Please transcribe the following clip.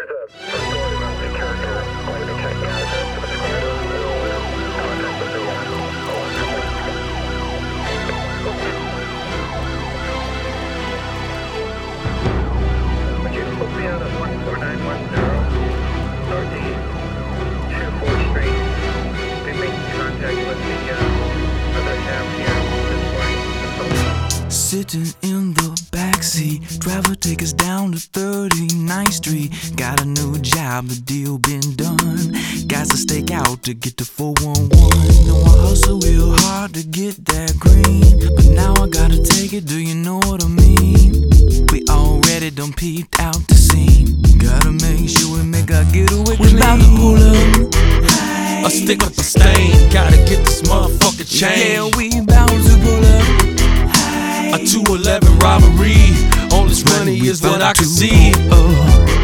Sitting in the backseat, driver take us down to 39th Street. Got a new job, the deal been done. Got to stake out to get to 411. Know I hustle real hard to get that green, but now I gotta take it, do you know what I mean? We already done peeped out the scene. Gotta make sure we make our getaway clean. We bout to pull up, a stick up a stain. Gotta get this motherfucker changed. Yeah, we bout to pull up. A 211 robbery. All this money is what I can see.